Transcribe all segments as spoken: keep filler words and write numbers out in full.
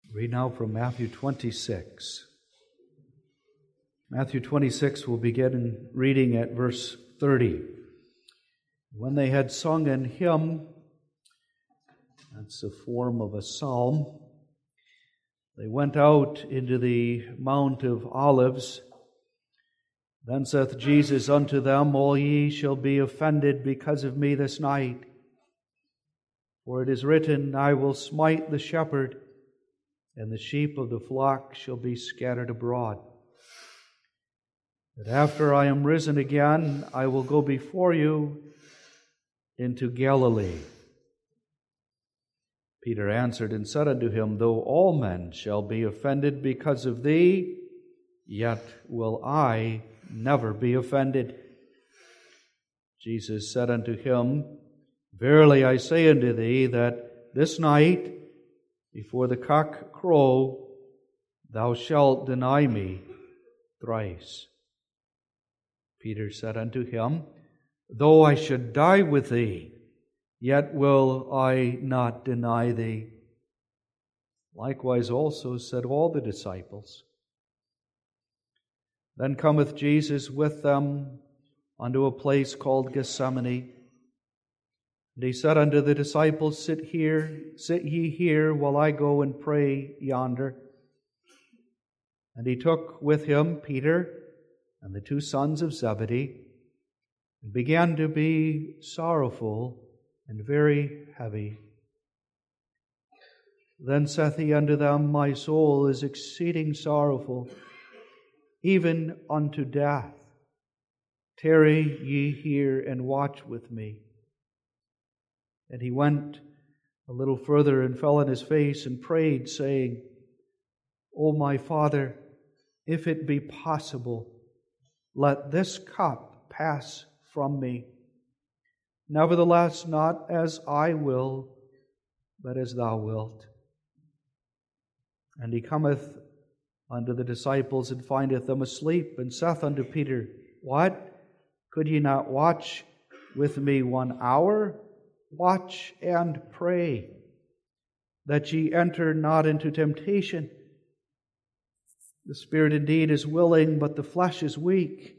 Read now from Matthew twenty-six. Matthew twenty-six, we'll begin reading at verse thirty. When they had sung an hymn, that's a form of a psalm, they went out into the Mount of Olives. Then saith Jesus unto them, All ye shall be offended because of me this night. For it is written, I will smite the shepherd, and the sheep of the flock shall be scattered abroad. But after I am risen again, I will go before you into Galilee. Peter answered and said unto him, Though all men shall be offended because of thee, yet will I never be offended. Jesus said unto him, Verily I say unto thee, that this night, before the cock crow, thou shalt deny me thrice. Peter said unto him, Though I should die with thee, yet will I not deny thee. Likewise also said all the disciples. Then cometh Jesus with them unto a place called Gethsemane. And he said unto the disciples, Sit here, sit ye here, while I go and pray yonder. And he took with him Peter and the two sons of Zebedee, and began to be sorrowful and very heavy. Then saith he unto them, My soul is exceeding sorrowful, even unto death. Tarry ye here and watch with me. And he went a little further and fell on his face and prayed, saying, O my Father, if it be possible, let this cup pass from me. Nevertheless, not as I will, but as thou wilt. And he cometh unto the disciples and findeth them asleep, and saith unto Peter, What? Could ye not watch with me one hour? Watch and pray, that ye enter not into temptation. The spirit indeed is willing, but the flesh is weak.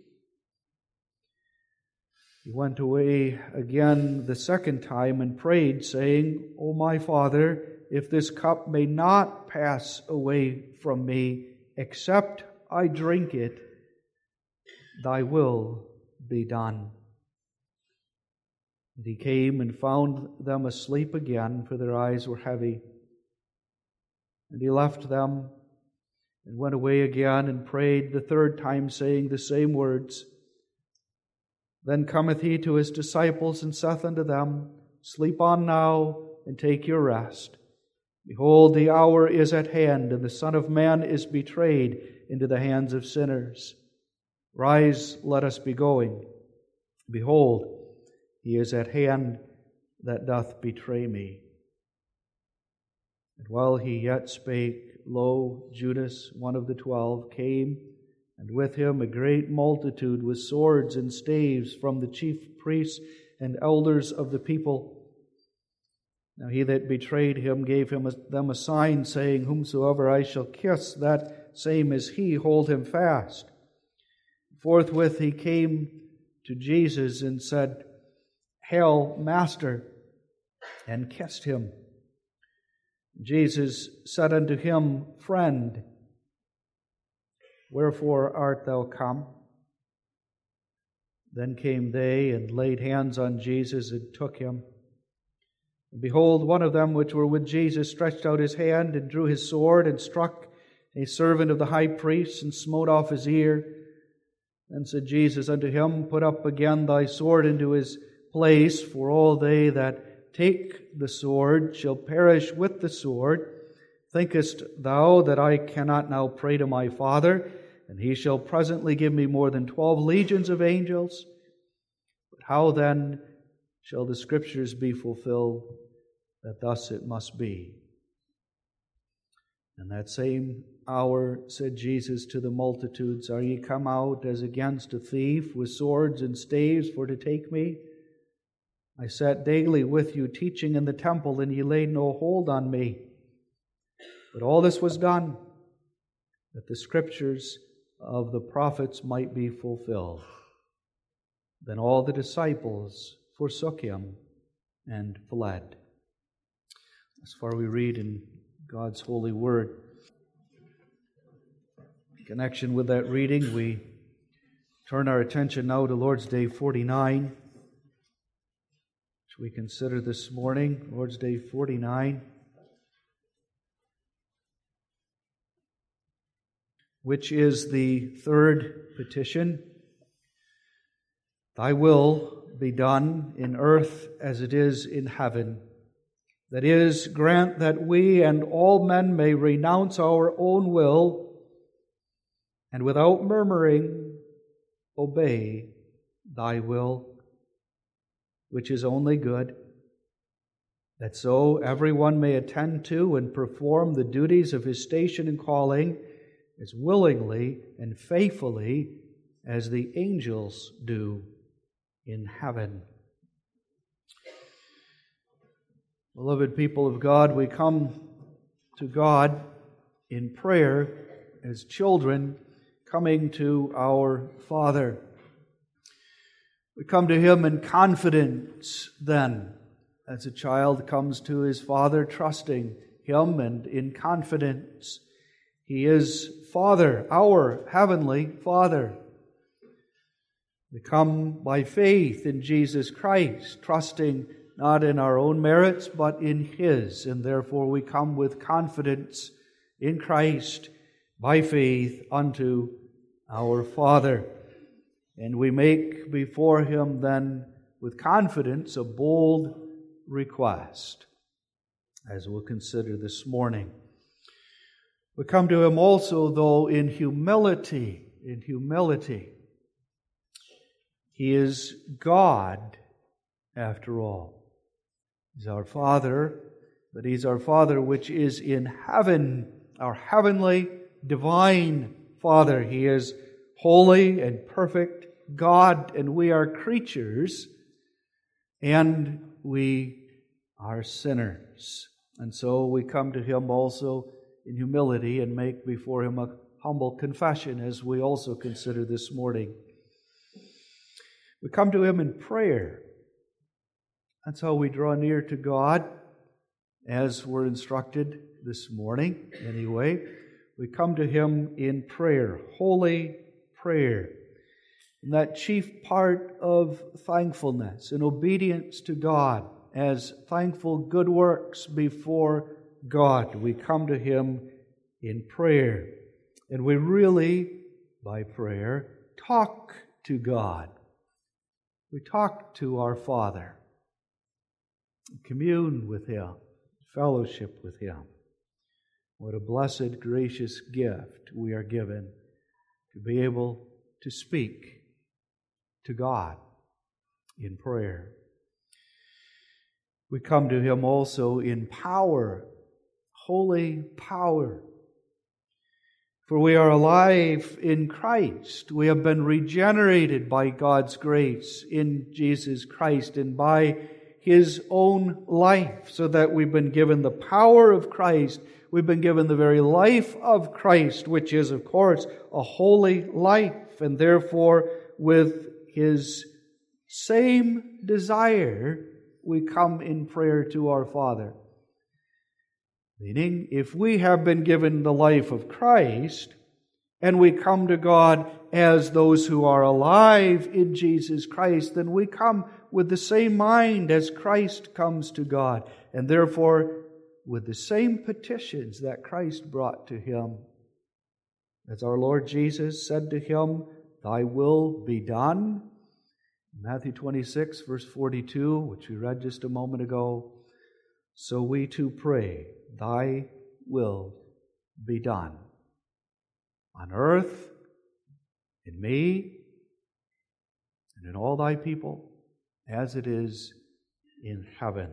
He went away again the second time and prayed, saying, O my Father, if this cup may not pass away from me, except I drink it, thy will be done. And he came and found them asleep again, for their eyes were heavy. And he left them and went away again and prayed the third time, saying the same words. Then cometh he to his disciples and saith unto them, Sleep on now and take your rest. Behold, the hour is at hand, and the Son of Man is betrayed into the hands of sinners. Rise, let us be going. Behold, he is at hand that doth betray me. And while he yet spake, lo, Judas, one of the twelve, came, and with him a great multitude with swords and staves from the chief priests and elders of the people. Now he that betrayed him gave him a, them a sign, saying, Whomsoever I shall kiss, that same is he, hold him fast. Forthwith he came to Jesus and said, Hail, Master, and kissed him. Jesus said unto him, Friend, wherefore art thou come? Then came they and laid hands on Jesus and took him. And behold, one of them which were with Jesus stretched out his hand and drew his sword and struck a servant of the high priest and smote off his ear. Then said Jesus unto him, Put up again thy sword into his place, for all they that take the sword shall perish with the sword. Thinkest thou that I cannot now pray to my Father, and he shall presently give me more than twelve legions of angels? But how then shall the Scriptures be fulfilled, that thus it must be? In that same hour said Jesus to the multitudes, Are ye come out as against a thief with swords and staves for to take me? I sat daily with you teaching in the temple, and ye laid no hold on me. But all this was done that the Scriptures of the prophets might be fulfilled. Then all the disciples forsook him and fled. As far we read in God's holy word. In connection with that reading, we turn our attention now to Lord's Day forty-nine, which we consider this morning. Lord's Day forty-nine, which is the third petition. Thy will be done in earth as it is in heaven. That is, grant that we and all men may renounce our own will and without murmuring obey Thy will, which is only good, that so everyone may attend to and perform the duties of his station and calling as willingly and faithfully as the angels do in heaven. Beloved people of God, we come to God in prayer as children coming to our Father. We come to Him in confidence then, as a child comes to his Father, trusting Him and in confidence. He is Father, our Heavenly Father. We come by faith in Jesus Christ, trusting not in our own merits, but in His. And therefore we come with confidence in Christ by faith unto our Father. And we make before Him then with confidence a bold request, as we'll consider this morning. We come to Him also, though, in humility, in humility. He is God, after all. He's our Father, but He's our Father which is in heaven, our heavenly, divine Father. He is holy and perfect God, and we are creatures, and we are sinners. And so we come to Him also in humility and make before Him a humble confession, as we also consider this morning. We come to Him in prayer. That's how we draw near to God, as we're instructed this morning anyway. We come to Him in prayer, holy prayer. And that chief part of thankfulness and obedience to God as thankful good works before God. We come to Him in prayer. And we really, by prayer, talk to God. We talk to our Father. Commune with Him, fellowship with Him. What a blessed, gracious gift we are given to be able to speak to God in prayer. We come to Him also in power, holy power. For we are alive in Christ. We have been regenerated by God's grace in Jesus Christ and by His own life, so that we've been given the power of Christ. We've been given the very life of Christ, which is, of course, a holy life. And therefore, with His same desire, we come in prayer to our Father. Meaning, if we have been given the life of Christ, and we come to God as those who are alive in Jesus Christ, then we come with the same mind as Christ comes to God, and therefore with the same petitions that Christ brought to Him. As our Lord Jesus said to Him, Thy will be done. Matthew twenty-six, verse forty-two, which we read just a moment ago. So we too pray, Thy will be done. On earth, in me, and in all Thy people, as it is in heaven.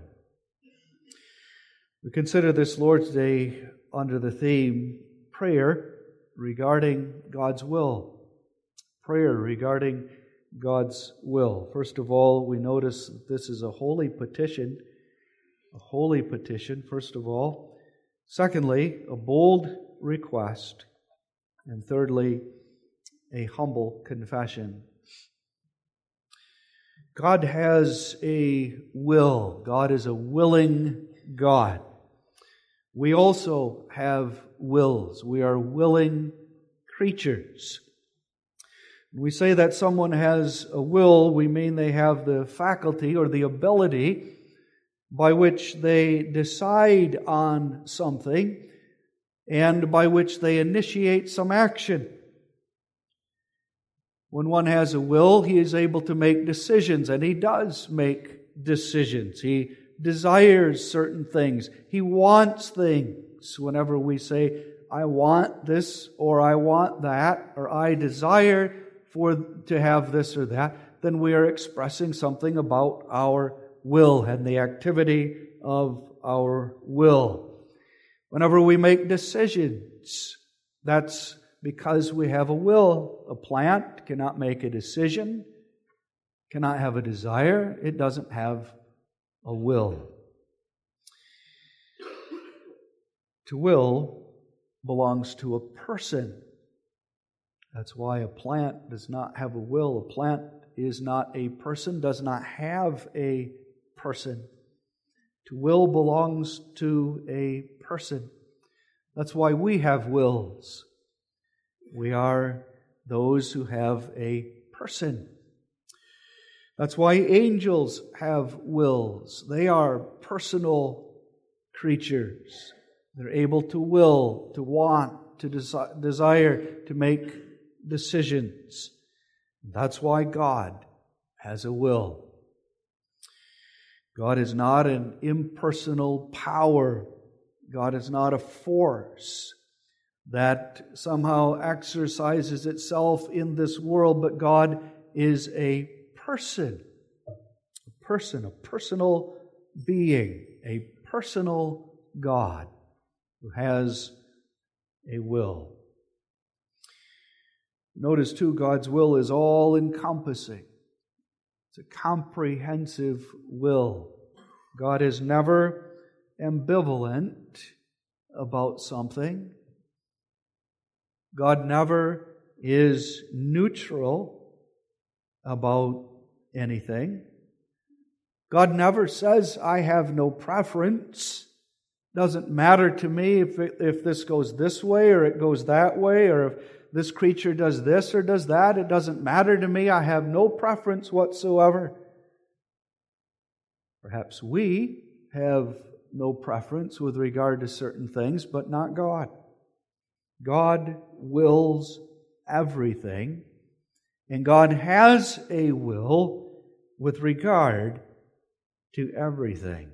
We consider this Lord's Day under the theme, prayer regarding God's will. Prayer regarding God's will. First of all, we notice that this is a holy petition. A holy petition, first of all. Secondly, a bold request. And thirdly, a humble confession. God has a will. God is a willing God. We also have wills. We are willing creatures. When we say that someone has a will, we mean they have the faculty or the ability by which they decide on something and by which they initiate some action. When one has a will, he is able to make decisions, and he does make decisions. He desires certain things. He wants things. Whenever we say, I want this, or I want that, or I desire for to have this or that, then we are expressing something about our will and the activity of our will. Whenever we make decisions, that's because we have a will. A plant cannot make a decision, cannot have a desire. It doesn't have a will. To will belongs to a person. That's why a plant does not have a will. A plant is not a person, does not have a person. To will belongs to a person. That's why we have wills. We are those who have a person. That's why angels have wills. They are personal creatures. They're able to will, to want, to desi- desire, to make decisions. That's why God has a will. God is not an impersonal power. God is not a force that somehow exercises itself in this world, but God is a person. A person, a personal being, a personal God who has a will. Notice too, God's will is all-encompassing. It's a comprehensive will. God is never ambivalent about something. God never is neutral about anything. God never says, I have no preference. Doesn't matter to me if it, if this goes this way or it goes that way, or if this creature does this or does that. It doesn't matter to me. I have no preference whatsoever. Perhaps we have no preference with regard to certain things, but not God. God wills everything, and God has a will with regard to everything.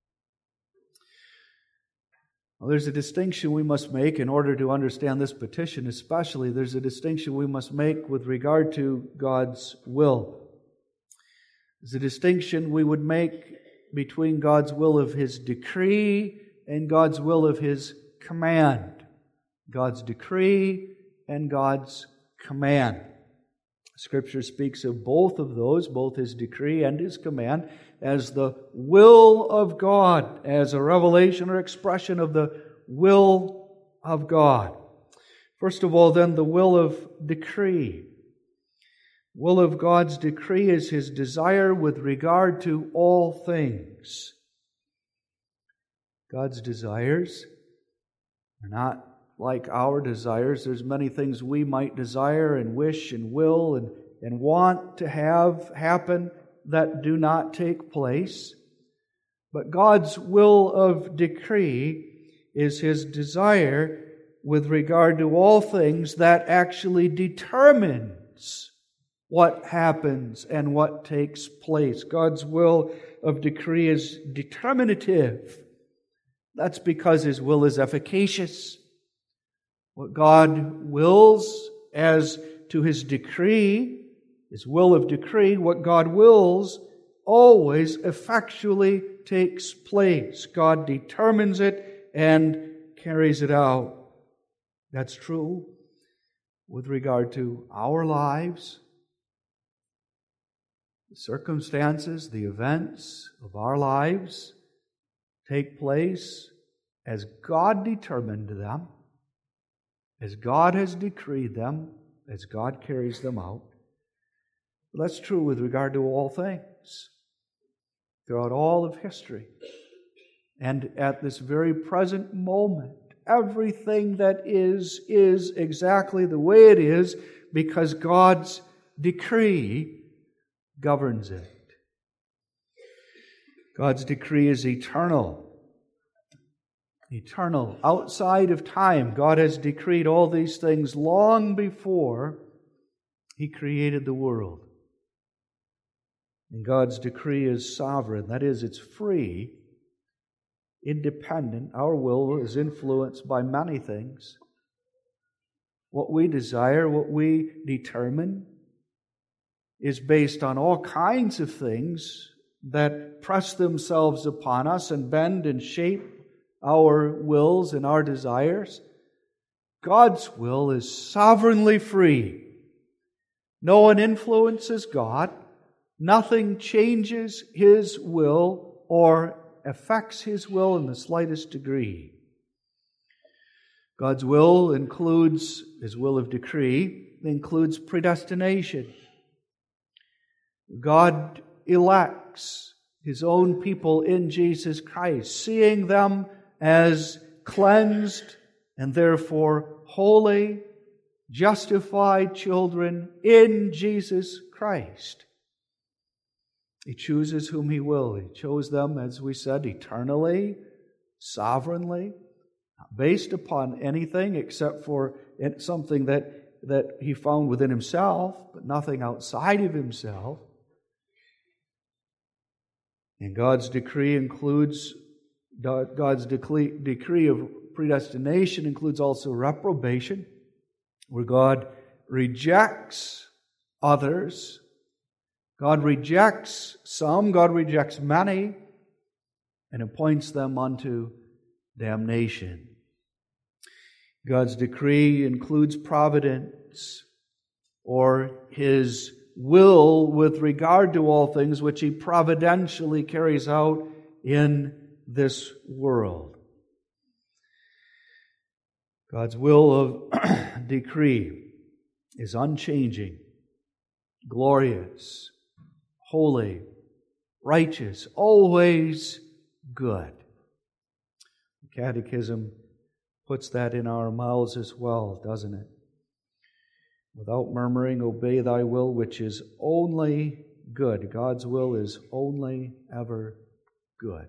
Well, there's a distinction we must make in order to understand this petition, especially there's a distinction we must make with regard to God's will. There's a distinction we would make between God's will of His decree and God's will of His command. God's decree and God's command. Scripture speaks of both of those, both His decree and His command, as the will of God, as a revelation or expression of the will of God. First of all, then, the will of decree. Will of God's decree is His desire with regard to all things. God's desires are not like our desires. There's many things we might desire and wish and will and, and want to have happen that do not take place. But God's will of decree is His desire with regard to all things that actually determines what happens and what takes place. God's will of decree is determinative. That's because His will is efficacious. What God wills as to His decree, His will of decree, what God wills always effectually takes place. God determines it and carries it out. That's true with regard to our lives, the circumstances, the events of our lives take place as God determined them, as God has decreed them, as God carries them out. That's true with regard to all things, throughout all of history. And at this very present moment, everything that is, is exactly the way it is because God's decree governs it. God's decree is eternal. Eternal. Outside of time, God has decreed all these things long before He created the world. And God's decree is sovereign. That is, it's free, independent. Our will is influenced by many things. What we desire, what we determine, is based on all kinds of things that press themselves upon us and bend and shape our wills and our desires. God's will is sovereignly free. No one influences God. Nothing changes His will or affects His will in the slightest degree. God's will includes, His will of decree, includes predestination. God elects His own people in Jesus Christ, seeing them as cleansed and therefore holy, justified children in Jesus Christ. He chooses whom He will. He chose them, as we said, eternally, sovereignly, not based upon anything except for something that, that He found within Himself, but nothing outside of Himself. And God's decree includes, God's decree, decree of predestination includes also reprobation, where God rejects others. God rejects some, God rejects many, and appoints them unto damnation. God's decree includes providence, or His will with regard to all things, which He providentially carries out in this world. God's will of decree is unchanging, glorious, holy, righteous, always good. The Catechism puts that in our mouths as well, doesn't it? Without murmuring, obey thy will, which is only good. God's will is only ever good.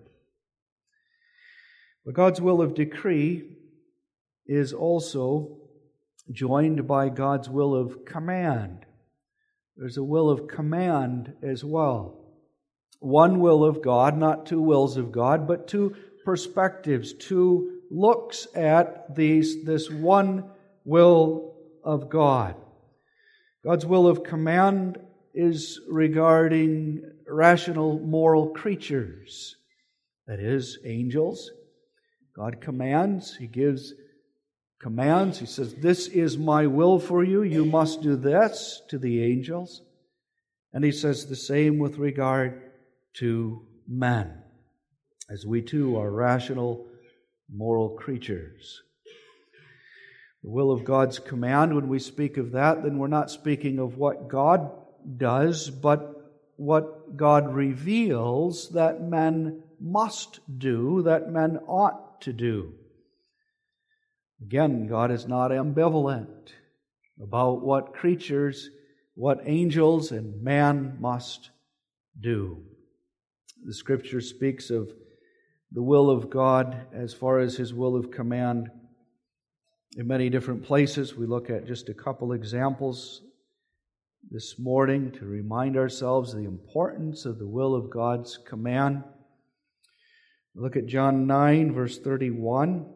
But God's will of decree is also joined by God's will of command. There's a will of command as well. One will of God, not two wills of God, but two perspectives, two looks at these, this one will of God. God's will of command is regarding rational moral creatures, that is, angels. God commands, He gives commands. He says, this is my will for you, you must do this, to the angels. And He says the same with regard to men, as we too are rational moral creatures. The will of God's command, when we speak of that, then we're not speaking of what God does, but what God reveals that men must do, that men ought to do. Again, God is not ambivalent about what creatures, what angels and man must do. The Scripture speaks of the will of God as far as His will of command in many different places. We look at just a couple examples this morning to remind ourselves of the importance of the will of God's command. Look at John nine, verse thirty-one.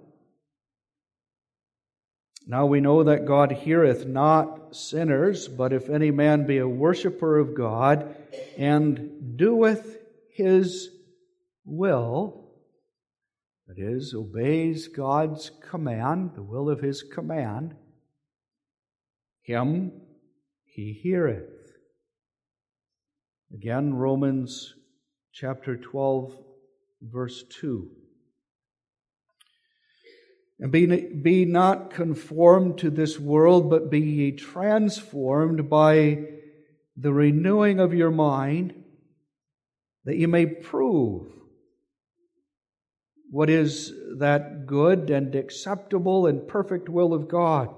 Now we know that God heareth not sinners, but if any man be a worshipper of God and doeth His will, that is, obeys God's command, the will of His command, him He heareth. Again, Romans chapter twelve, verse two. And be, be not conformed to this world, but be ye transformed by the renewing of your mind, that ye may prove what is that good and acceptable and perfect will of God.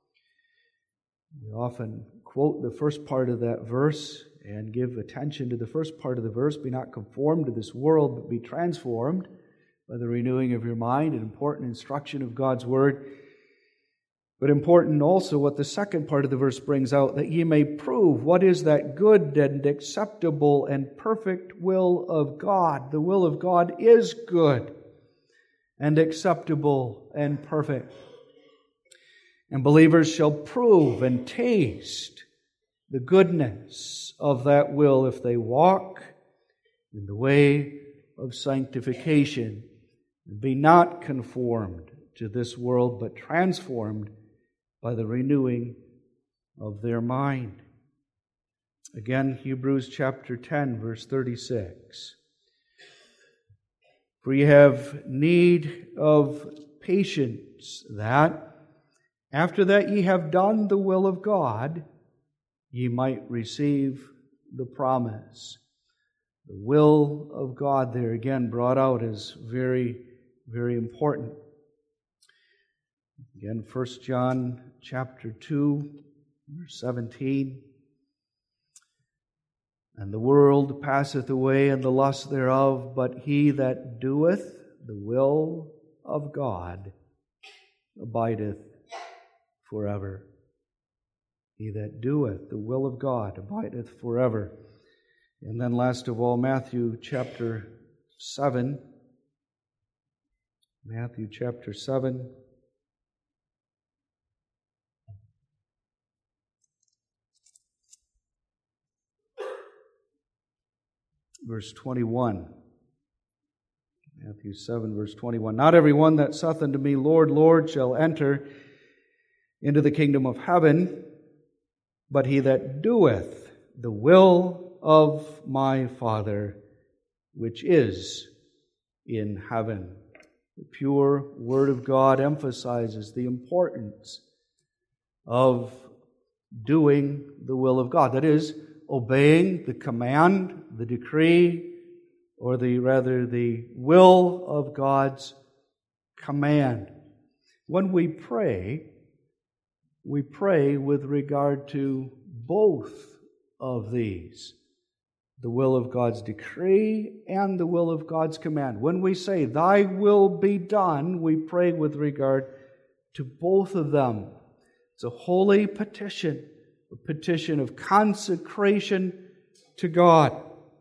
We often quote the first part of that verse and give attention to the first part of the verse. Be not conformed to this world, but be transformed by the renewing of your mind, an important instruction of God's Word. But important also what the second part of the verse brings out, that ye may prove what is that good and acceptable and perfect will of God. The will of God is good and acceptable and perfect. And believers shall prove and taste the goodness of that will if they walk in the way of sanctification. Be not conformed to this world, but transformed by the renewing of their mind. Again, Hebrews chapter ten, verse thirty-six. For ye have need of patience, that after that ye have done the will of God, ye might receive the promise. The will of God there again brought out is very, very important. Again, First John chapter two, verse seventeen. And the world passeth away, and the lust thereof, but he that doeth the will of God abideth forever. He that doeth the will of God abideth forever. And then last of all, Matthew chapter seven. Matthew chapter seven. Verse twenty-one. Matthew seven, verse twenty-one. Not every one that saith unto me, Lord, Lord, shall enter into the kingdom of heaven, but he that doeth the will of my Father, which is in heaven. The pure Word of God emphasizes the importance of doing the will of God. That is, obeying the command, the decree, or the rather the will of God's command. When we pray, we pray with regard to both of these, the will of God's decree and the will of God's command. When we say, Thy will be done, we pray with regard to both of them. It's a holy petition, a petition of consecration to God.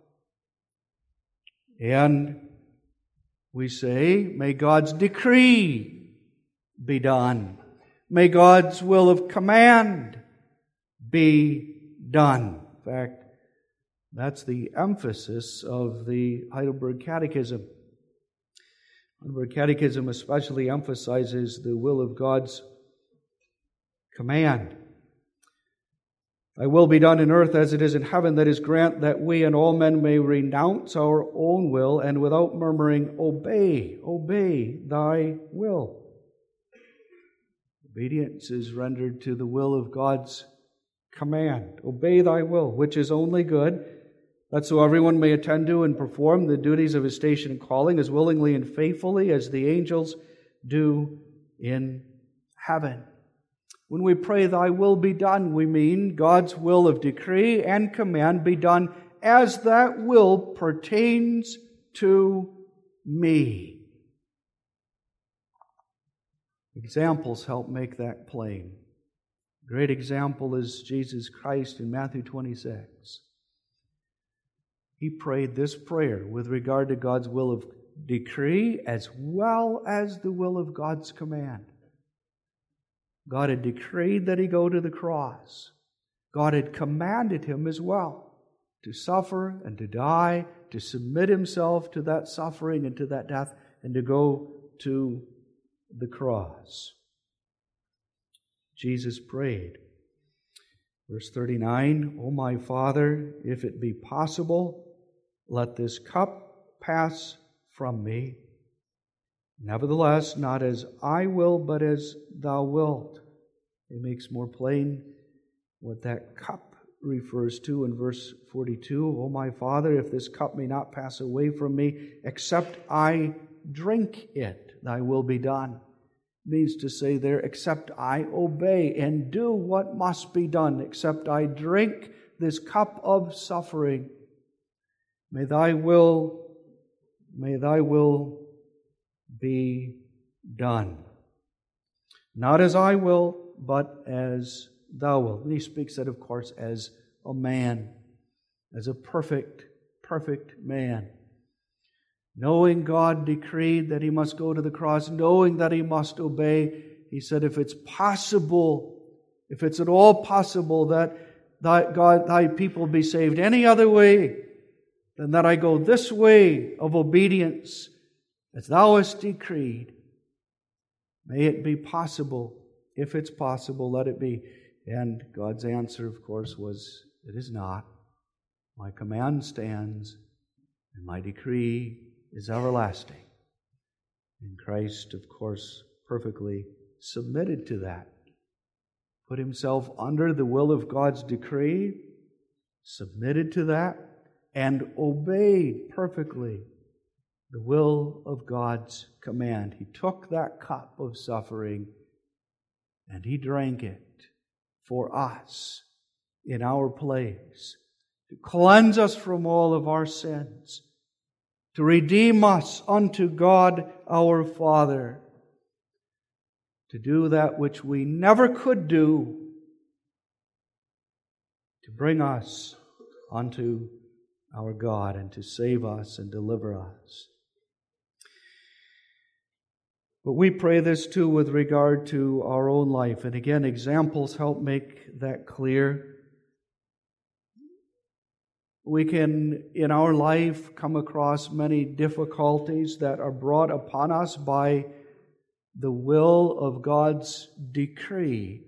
And we say, may God's decree be done. May God's will of command be done. In fact, that's the emphasis of the Heidelberg Catechism. Heidelberg Catechism especially emphasizes the will of God's command. Thy will be done in earth as it is in heaven, that is, grant that we and all men may renounce our own will and without murmuring obey, obey thy will. Obedience is rendered to the will of God's command. Obey thy will, which is only good, that so everyone may attend to and perform the duties of his station and calling as willingly and faithfully as the angels do in heaven. When we pray, Thy will be done, we mean God's will of decree and command be done as that will pertains to me. Examples help make that plain. A great example is Jesus Christ in Matthew twenty-six. He prayed this prayer with regard to God's will of decree as well as the will of God's command. God had decreed that he go to the cross. God had commanded him as well to suffer and to die, to submit himself to that suffering and to that death, and to go to the cross. Jesus prayed. Verse thirty-nine, O my Father, if it be possible, let this cup pass from me. Nevertheless, not as I will, but as thou wilt. It makes more plain what that cup refers to in verse forty-two. O my Father, if this cup may not pass away from me, except I drink it, thy will be done. It means to say there, except I obey and do what must be done, except I drink this cup of suffering. May thy will, may thy will be done. Not as I will, but as thou wilt. And he speaks that, of course, as a man, as a perfect, perfect man. Knowing God decreed that he must go to the cross, knowing that he must obey, he said, if it's possible, if it's at all possible that thy, God, thy people be saved any other way than that I go this way of obedience, as thou hast decreed, may it be possible. If it's possible, let it be. And God's answer, of course, was, it is not. My command stands, and my decree is everlasting. And Christ, of course, perfectly submitted to that. Put himself under the will of God's decree, submitted to that, and obeyed perfectly the will of God's command. He took that cup of suffering and he drank it for us in our place, to cleanse us from all of our sins, to redeem us unto God our Father, to do that which we never could do, to bring us unto our God and to save us and deliver us. But we pray this too with regard to our own life. And again, examples help make that clear. We can, in our life, come across many difficulties that are brought upon us by the will of God's decree.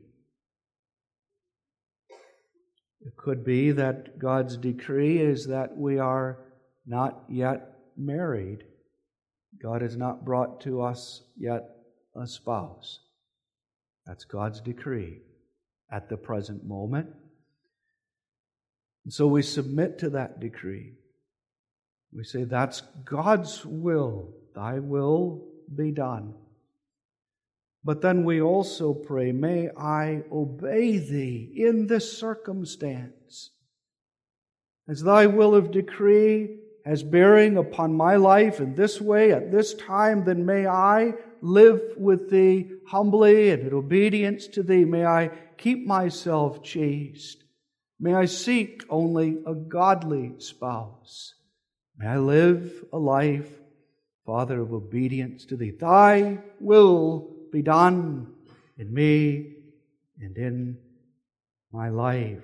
It could be that God's decree is that we are not yet married. God has not brought to us yet a spouse. That's God's decree at the present moment. And so we submit to that decree. We say, that's God's will. Thy will be done. But then we also pray, may I obey Thee in this circumstance. As Thy will of decree has bearing upon my life in this way, at this time, then may I live with Thee humbly and in obedience to Thee. May I keep myself chaste. May I seek only a godly spouse. May I live a life, Father, of obedience to Thee. Thy will be done in me and in my life.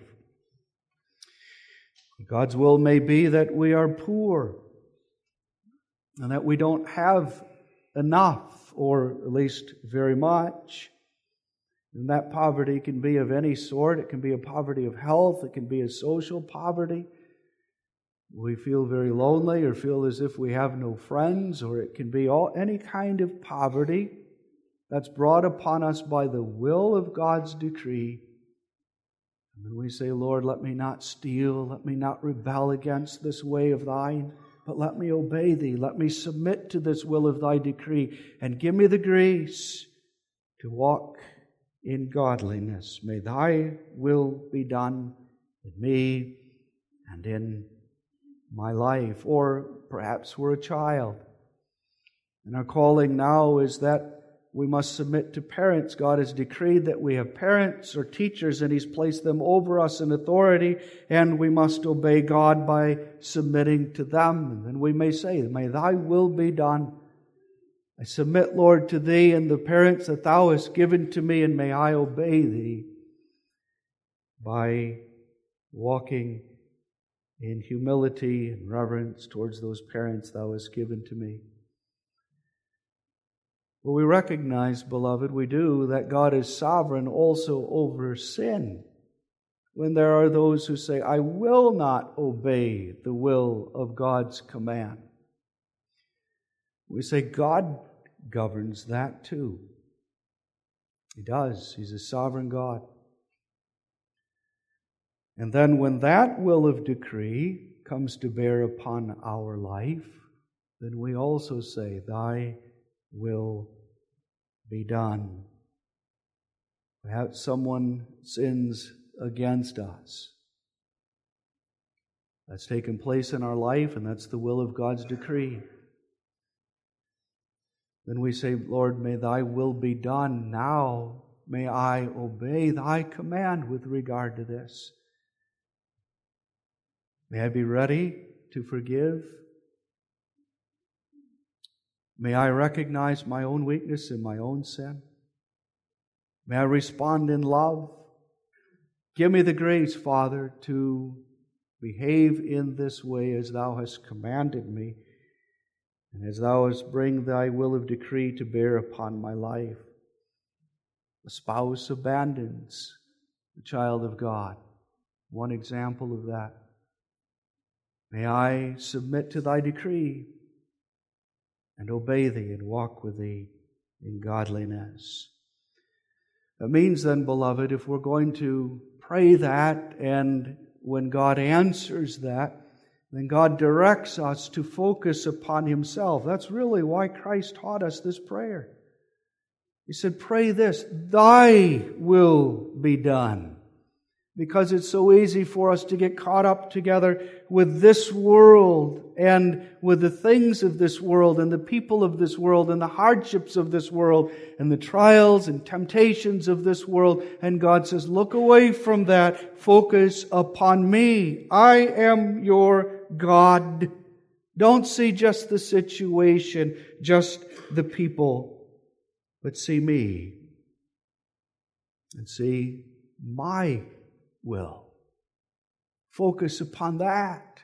God's will may be that we are poor and that we don't have enough, or at least very much. And that poverty can be of any sort. It can be a poverty of health. It can be a social poverty. We feel very lonely or feel as if we have no friends, or it can be all any kind of poverty that's brought upon us by the will of God's decree. And then we say, Lord, let me not steal, let me not rebel against this way of Thine, but let me obey Thee, let me submit to this will of Thy decree, and give me the grace to walk in godliness. May Thy will be done in me and in my life. Or perhaps we're a child, and our calling now is that we must submit to parents. God has decreed that we have parents or teachers, and He's placed them over us in authority, and we must obey God by submitting to them. And then we may say, may Thy will be done. I submit, Lord, to Thee and the parents that Thou hast given to me, and may I obey Thee by walking in humility and reverence towards those parents Thou hast given to me. Well, we recognize, beloved, we do, that God is sovereign also over sin. When there are those who say, I will not obey the will of God's command, we say, God, governs that too. He does. He's a sovereign God. And then when that will of decree comes to bear upon our life, then we also say, Thy will be done. Perhaps someone sins against us. That's taken place in our life, and that's the will of God's decree. Then we say, Lord, may Thy will be done now. May I obey Thy command with regard to this. May I be ready to forgive. May I recognize my own weakness and my own sin. May I respond in love. Give me the grace, Father, to behave in this way as Thou hast commanded me, and as Thou hast bring Thy will of decree to bear upon my life. A spouse abandons the child of God. One example of that. May I submit to Thy decree and obey Thee and walk with Thee in godliness. That means then, beloved, if we're going to pray that, and when God answers that, then God directs us to focus upon Himself. That's really why Christ taught us this prayer. He said, pray this, Thy will be done. Because it's so easy for us to get caught up together with this world and with the things of this world and the people of this world and the hardships of this world and the trials and temptations of this world. And God says, look away from that. Focus upon me. I am your God. Don't see just the situation, just the people, but see me and see my will. Focus upon that,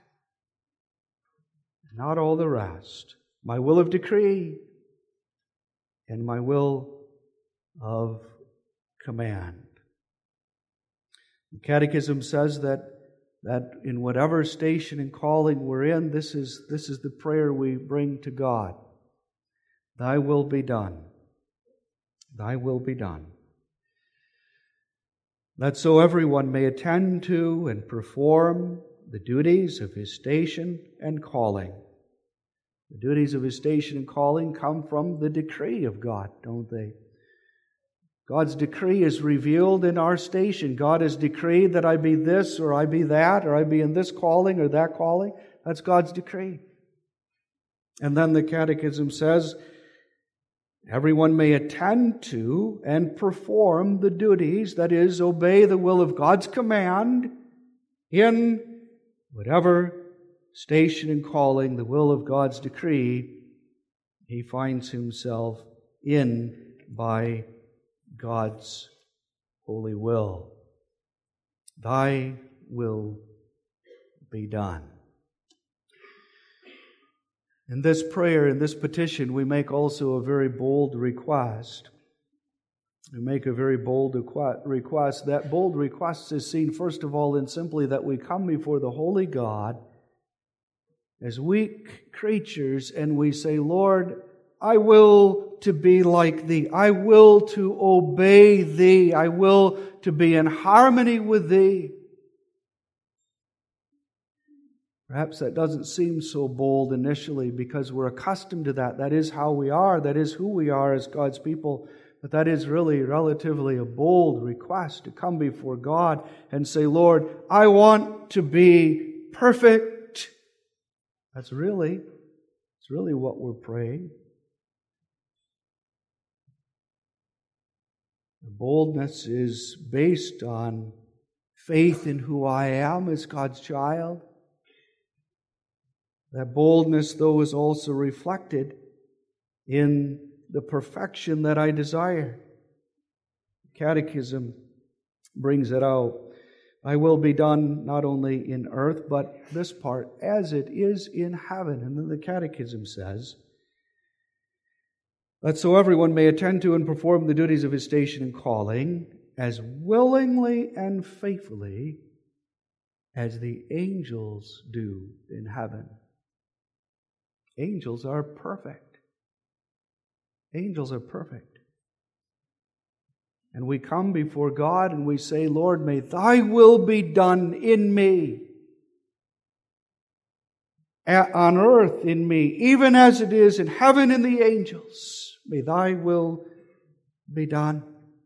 not all the rest. My will of decree and my will of command. The Catechism says that that in whatever station and calling we're in, this is this is the prayer we bring to God. Thy will be done. Thy will be done. That so everyone may attend to and perform the duties of his station and calling. The duties of his station and calling come from the decree of God, don't they? God's decree is revealed in our station. God has decreed that I be this or I be that, or I be in this calling or that calling. That's God's decree. And then the Catechism says, everyone may attend to and perform the duties, that is, obey the will of God's command in whatever station and calling, the will of God's decree, he finds himself in by God's holy will. Thy will be done. In this prayer, in this petition, we make also a very bold request. We make a very bold request. That bold request is seen, first of all, in simply that we come before the holy God as weak creatures and we say, Lord, I will to be like Thee. I will to obey Thee. I will to be in harmony with Thee. Perhaps that doesn't seem so bold initially because we're accustomed to that. That is how we are. That is who we are as God's people. But that is really relatively a bold request to come before God and say, Lord, I want to be perfect. That's really, it's really what we're praying. The boldness is based on faith in who I am as God's child. That boldness, though, is also reflected in the perfection that I desire. Catechism brings it out. I will be done not only in earth, but this part, as it is in heaven. And then the Catechism says, that so everyone may attend to and perform the duties of his station and calling as willingly and faithfully as the angels do in heaven. Angels are perfect. Angels are perfect. And we come before God and we say, Lord, may thy will be done in me, on earth in me, even as it is in heaven in the angels. May thy will be done.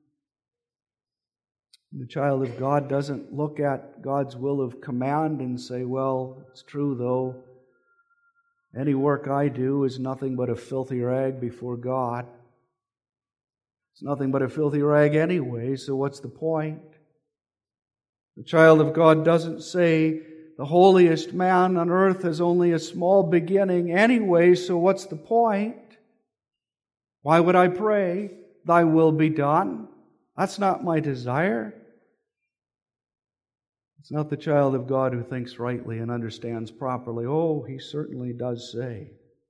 The child of God doesn't look at God's will of command and say, well, it's true though, any work I do is nothing but a filthy rag before God. It's nothing but a filthy rag anyway, so what's the point? The child of God doesn't say, the holiest man on earth has only a small beginning anyway, so what's the point? Why would I pray, thy will be done? That's not my desire. It's not the child of God who thinks rightly and understands properly. Oh, he certainly does say,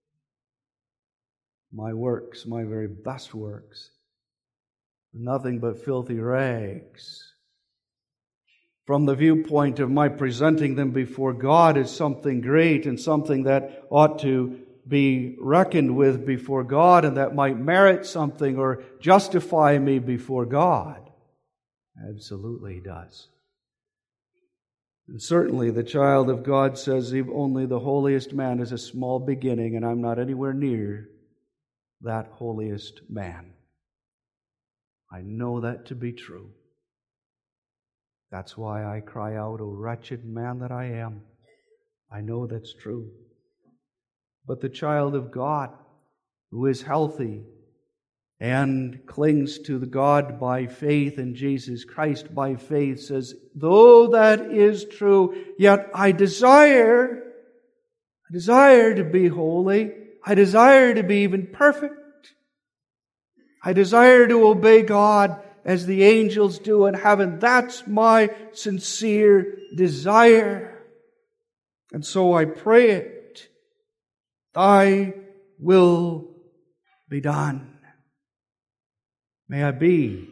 my works, my very best works, nothing but filthy rags. From the viewpoint of my presenting them before God as something great and something that ought to be reckoned with before God and that might merit something or justify me before God. Absolutely does. And certainly the child of God says only the holiest man is a small beginning, and I'm not anywhere near that holiest man. I know that to be true. That's why I cry out, O wretched man that I am. I know that's true. But the child of God, who is healthy and clings to the God by faith in Jesus Christ by faith, says, though that is true, yet I desire, I desire to be holy. I desire to be even perfect. I desire to obey God as the angels do in heaven. That's my sincere desire. And so I pray it. Thy will be done. May I be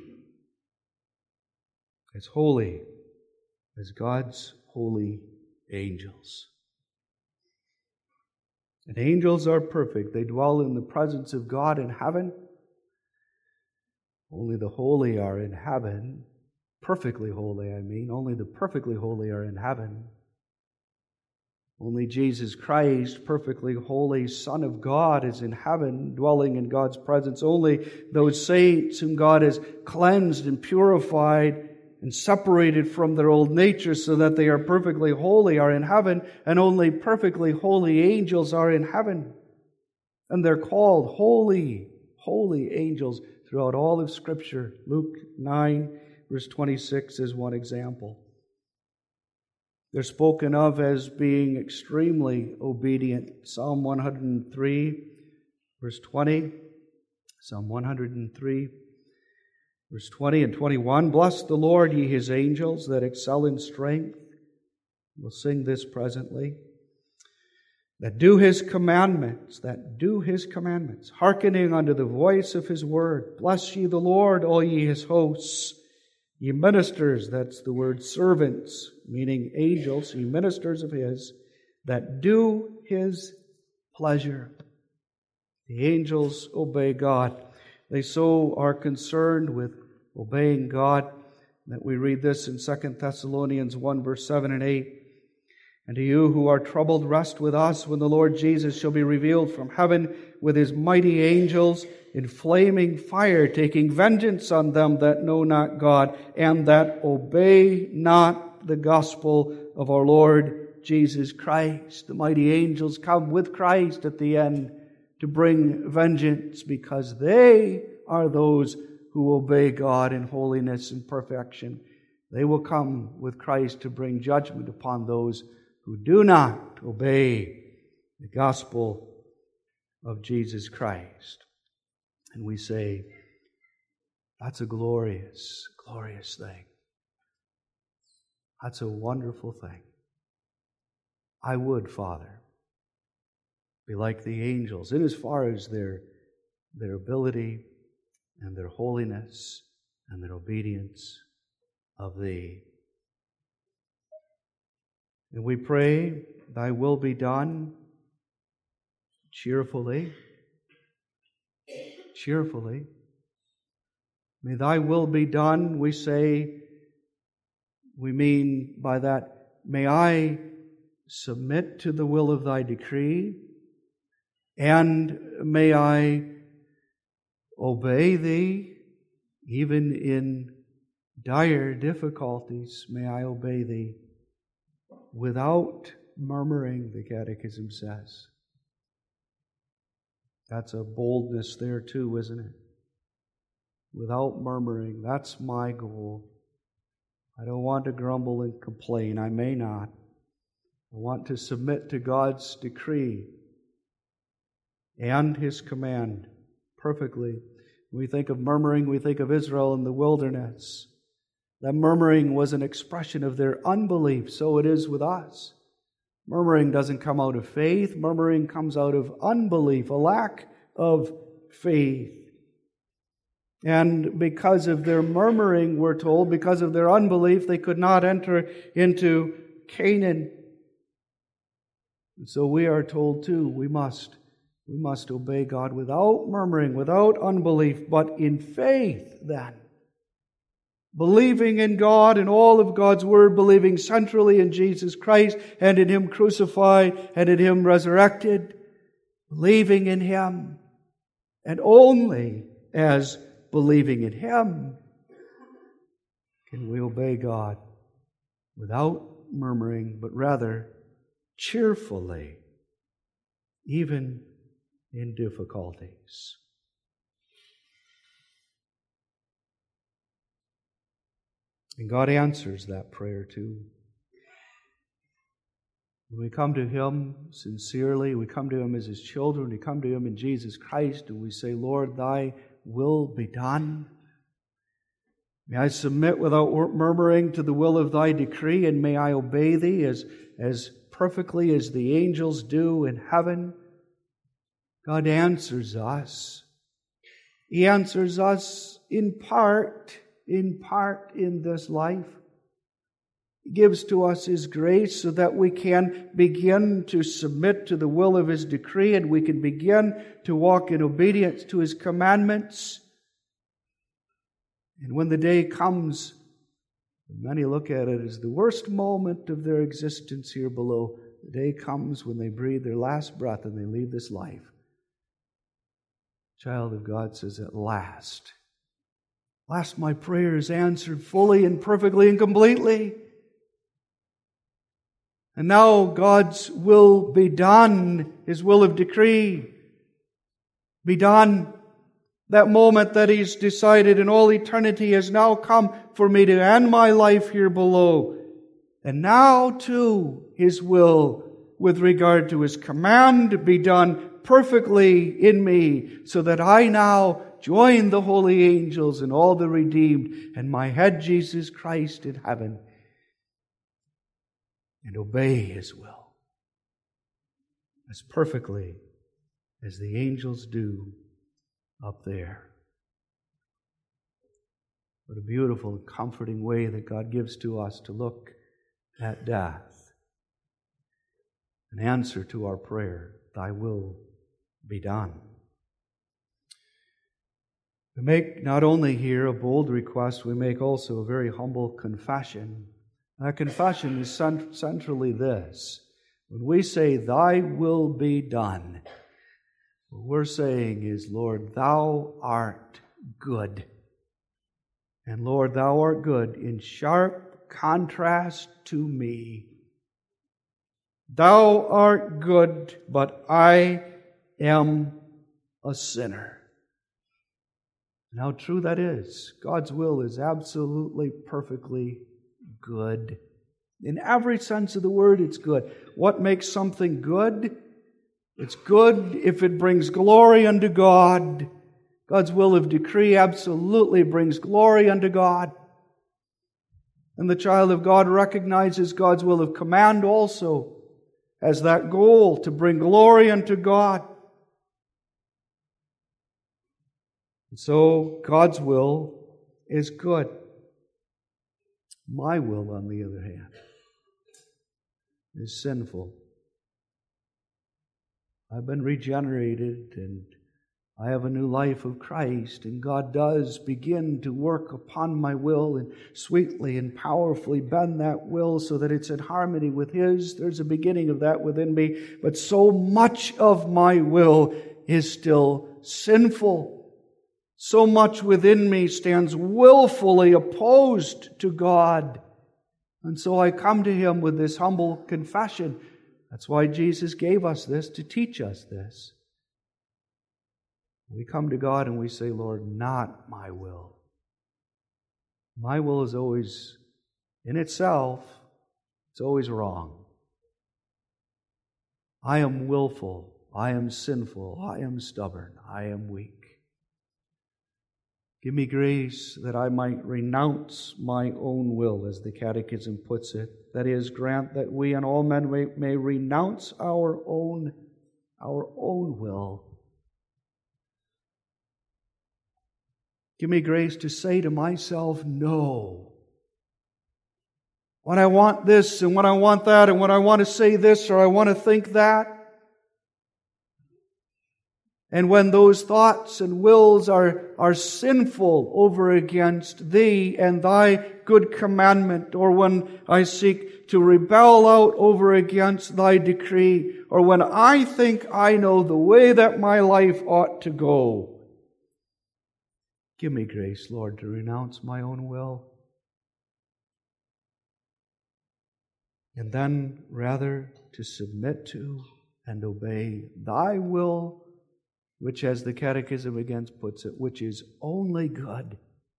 as holy as God's holy angels. And angels are perfect. They dwell in the presence of God in heaven. Only the holy are in heaven. Perfectly holy, I mean. Only the perfectly holy are in heaven. Only Jesus Christ, perfectly holy Son of God, is in heaven, dwelling in God's presence. Only those saints whom God has cleansed and purified and separated from their old nature so that they are perfectly holy are in heaven, and only perfectly holy angels are in heaven. And they're called holy, holy angels throughout all of Scripture. Luke nine, verse twenty-six is one example. They're spoken of as being extremely obedient. Psalm one hundred three, verse twenty. Psalm one hundred three, verse twenty and twenty-one. Bless the Lord, ye His angels that excel in strength. We'll sing this presently. That do His commandments, that do His commandments, hearkening unto the voice of His word. Bless ye the Lord, all ye His hosts. Ye ministers, that's the word servants, meaning angels, ye ministers of His, that do His pleasure. The angels obey God. They so are concerned with obeying God that we read this in Second Thessalonians one, verse seven and eight. And to you who are troubled, rest with us when the Lord Jesus shall be revealed from heaven with His mighty angels in flaming fire, taking vengeance on them that know not God and that obey not the gospel of our Lord Jesus Christ. The mighty angels come with Christ at the end to bring vengeance because they are those who obey God in holiness and perfection. They will come with Christ to bring judgment upon those who do not obey the gospel of Jesus Christ. And we say, that's a glorious, glorious thing. That's a wonderful thing. I would, Father, be like the angels in as far as their, their ability and their holiness and their obedience of Thee. And we pray, Thy will be done cheerfully, cheerfully. May thy will be done, we say. We mean by that, may I submit to the will of thy decree, and may I obey thee, even in dire difficulties. May I obey thee without murmuring, the Catechism says. That's a boldness there too, isn't it? Without murmuring, that's my goal. I don't want to grumble and complain. I may not. I want to submit to God's decree and His command perfectly. When we think of murmuring, we think of Israel in the wilderness. That murmuring was an expression of their unbelief. So it is with us. Murmuring doesn't come out of faith. Murmuring comes out of unbelief, a lack of faith. And because of their murmuring, we're told, because of their unbelief, they could not enter into Canaan. And so we are told too, we must, we must obey God without murmuring, without unbelief, but in faith then. Believing in God and all of God's Word, believing centrally in Jesus Christ and in Him crucified and in Him resurrected. Believing in Him, and only as believing in Him can we obey God without murmuring, but rather cheerfully, even in difficulties. And God answers that prayer too. When we come to Him sincerely, we come to Him as His children, we come to Him in Jesus Christ, and we say, Lord, thy will be done. May I submit without murmuring to the will of thy decree, and may I obey thee as, as perfectly as the angels do in heaven. God answers us. He answers us in part, in part in this life. He gives to us His grace so that we can begin to submit to the will of His decree, and we can begin to walk in obedience to His commandments. And when the day comes, many look at it as the worst moment of their existence here below. The day comes when they breathe their last breath and they leave this life. Child of God says, at last, last my prayer is answered fully and perfectly and completely. And now God's will be done, His will of decree be done. That moment that He's decided in all eternity has now come for me to end my life here below. And now too, His will with regard to His command be done perfectly in me, so that I now join the holy angels and all the redeemed and my head Jesus Christ in heaven and obey His will as perfectly as the angels do up there. What a beautiful and comforting way that God gives to us to look at death. An answer to our prayer, thy will be done. We make not only here a bold request, we make also a very humble confession. That confession is cent- centrally this. When we say, thy will be done, what we're saying is, Lord, thou art good. And Lord, thou art good in sharp contrast to me. Thou art good, but I am a sinner. And how true that is. God's will is absolutely, perfectly good. In every sense of the word, it's good. What makes something good? It's good if it brings glory unto God. God's will of decree absolutely brings glory unto God. And the child of God recognizes God's will of command also as that goal to bring glory unto God. And so God's will is good. My will, on the other hand, is sinful. I've been regenerated and I have a new life of Christ, and God does begin to work upon my will and sweetly and powerfully bend that will so that it's in harmony with His. There's a beginning of that within me, but so much of my will is still sinful. So much within me stands willfully opposed to God. And so I come to Him with this humble confession. That's why Jesus gave us this, to teach us this. We come to God and we say, Lord, not my will. My will is always, in itself, it's always wrong. I am willful. I am sinful. I am stubborn. I am weak. Give me grace that I might renounce my own will, as the Catechism puts it. That is, grant that we and all men may, may renounce our own, our own will. Give me grace to say to myself, no. When I want this and when I want that and when I want to say this or I want to think that. And when those thoughts and wills are, are sinful over against Thee and Thy good commandment, or when I seek to rebel out over against Thy decree, or when I think I know the way that my life ought to go, give me grace, Lord, to renounce my own will. And then, rather, to submit to and obey Thy will, which, as the Catechism again puts it, which is only good.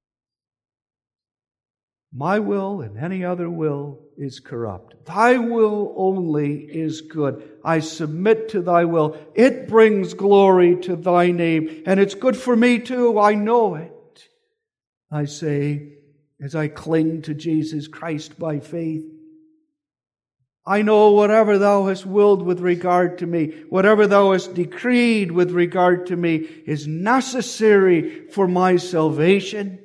My will and any other will is corrupt. Thy will only is good. I submit to Thy will. It brings glory to Thy name, and it's good for me too. I know it. I say, as I cling to Jesus Christ by faith, I know whatever Thou hast willed with regard to me, whatever Thou hast decreed with regard to me, is necessary for my salvation.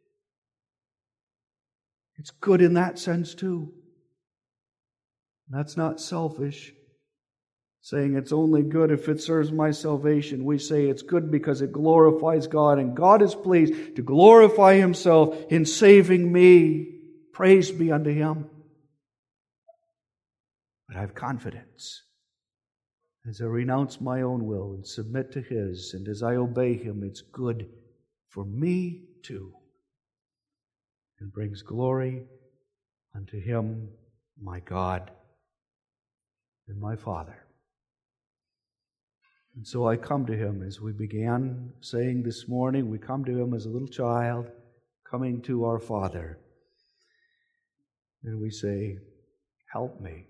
It's good in that sense too. That's not selfish, saying it's only good if it serves my salvation. We say it's good because it glorifies God, and God is pleased to glorify Himself in saving me. Praise be unto Him. But I have confidence as I renounce my own will and submit to His, and as I obey Him, it's good for me too, and brings glory unto Him, my God and my Father. And so I come to Him, as we began saying this morning, we come to Him as a little child coming to our Father, and we say, help me.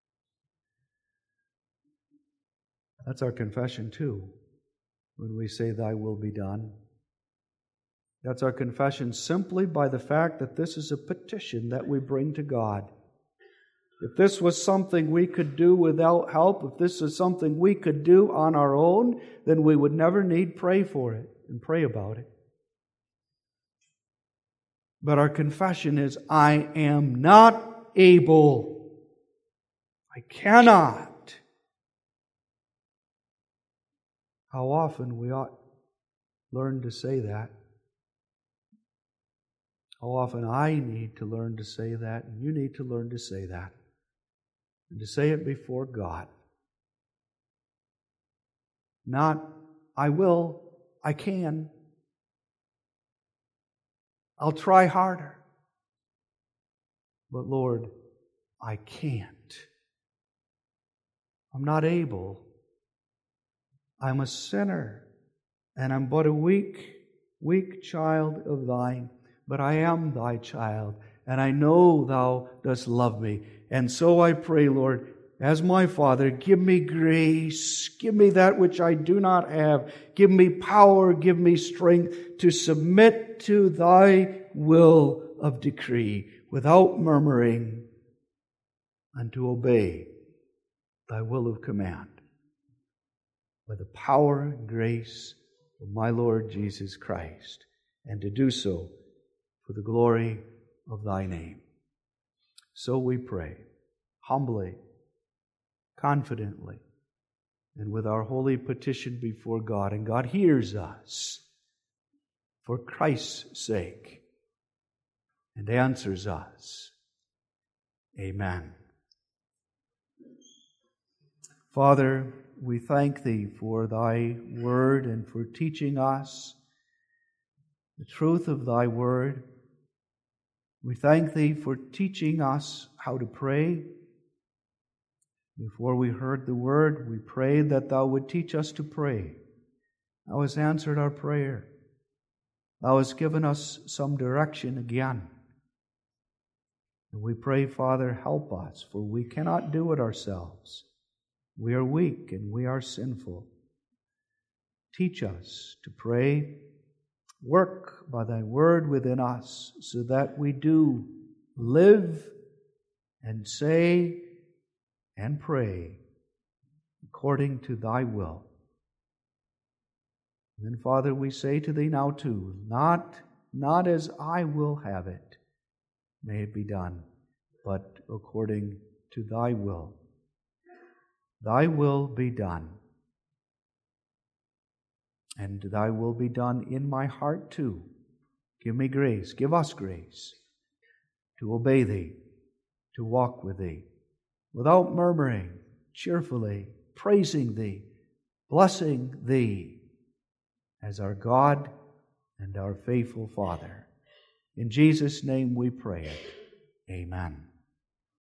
That's our confession too, when we say, Thy will be done. That's our confession simply by the fact that this is a petition that we bring to God. If this was something we could do without help, if this is something we could do on our own, then we would never need pray for it and pray about it. But our confession is, I am not able. I cannot. How often we ought learn to say that. How often I need to learn to say that, and you need to learn to say that. And to say it before God. Not, I will, I can. I'll try harder. But Lord, I can't. I'm not able. I'm a sinner, and I'm but a weak, weak child of Thine. But I am Thy child, and I know Thou dost love me. And so I pray, Lord, as my Father, give me grace, give me that which I do not have, give me power, give me strength to submit to Thy will of decree without murmuring, and to obey Thy will of command by the power and grace of my Lord Jesus Christ, and to do so for the glory of Thy name. So we pray, humbly, confidently, and with our holy petition before God. And God hears us for Christ's sake and answers us. Amen. Father, we thank Thee for Thy word and for teaching us the truth of Thy word. We thank Thee for teaching us how to pray. Before we heard the word, we prayed that Thou would teach us to pray. Thou hast answered our prayer. Thou hast given us some direction again. And we pray, Father, help us, for we cannot do it ourselves. We are weak and we are sinful. Teach us to pray. Work by Thy word within us so that we do live and say and pray according to Thy will. And then, Father, we say to Thee now too, not, not as I will have it, may it be done, but according to Thy will. Thy will be done. And Thy will be done in my heart too. Give me grace, give us grace to obey Thee, to walk with Thee, without murmuring, cheerfully, praising Thee, blessing Thee as our God and our faithful Father. In Jesus' name we pray it. Amen.